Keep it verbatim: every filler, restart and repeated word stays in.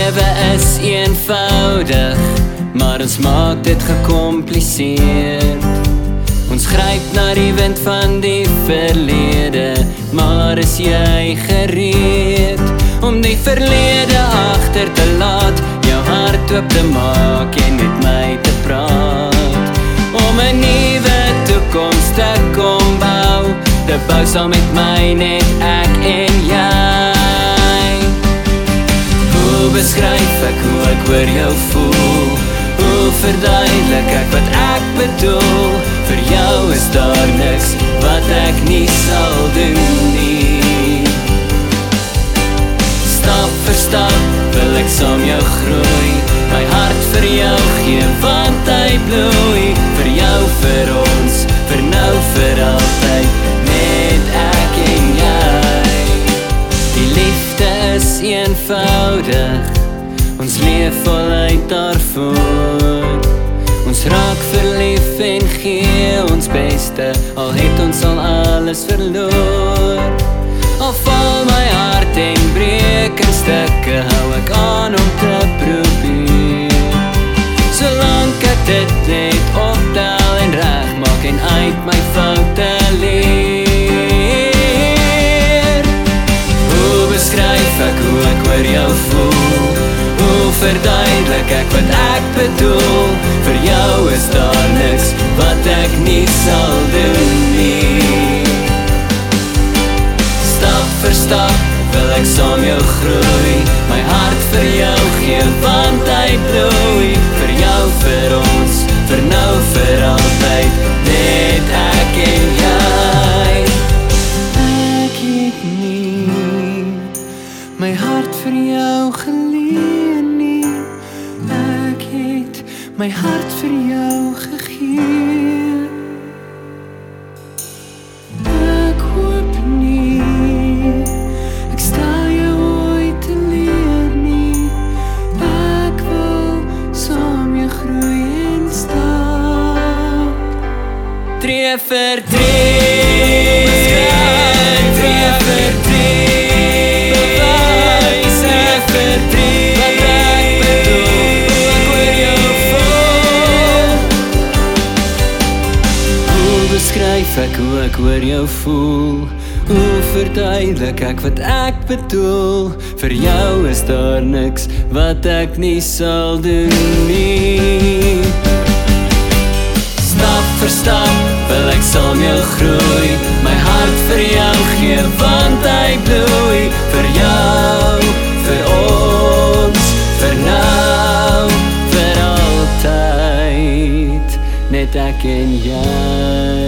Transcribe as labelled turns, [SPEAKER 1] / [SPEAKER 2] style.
[SPEAKER 1] lewe is eenvoudig, maar ons maak dit gecompliseerd. Ons gryp na die wind van die verlede, maar is jy gereed om die verlede agter te laat, jou hart oop te maak en met my te praat, om 'n nuwe toekoms te kom bou, te bou saam met my, net ek en jy. Hoe beskryf ek hoe ek oor jou voel? Hoe verduidelik ek wat ek bedoel? Vir jou is daar niks wat ek nie sal doen nie. Stap vir stap wil ek saam jou groei, my hart vir jou gee, want hy bloei. Vir jou, vir ons, vir nou, vir altyd, net ek en jy. Die liefde is eenvoudig, ons leef voluit daarvoor. Ons raak verlief en gee ons beste, al het ons al alles verloor. Al val my hart en breek in stukke, hou ek aan om te probeer. Solank ek dit net optel en reg maak en uit my foute leer. Hoe beskryf ek hoe ek oor jou voel? Hoe verduidelik ek wat ek bedoel? Vir jou is daar niks wat ek nie sal doen nie. Stap vir stap wil ek saam jou groei, my hart vir jou gee, want hy bloei. Vir jou, vir ons, vir nou, vir altyd, net ek en jy. Ek het nie my hart vir jou geleen nie, ek het my hart vir jou gegee. Ek hoop nie ek stel jou ooit te leer nie, ek wil saam jou groei en stap. Tree vir tree, tree vir tree, bewys ek vir tree, wat ek bedoel, ek oor jou voel. Hoe beskryf ek hoe ek oor jou voel? Hoe verduidelik ek wat ek bedoel? Vir jou is daar niks wat ek nie sal doen nie. Stap vir stap wil ek saam jou groei, my hart vir jou gee, want hy bloei. Vir jou, vir ons, vir nou, vir altyd, net ek en jy.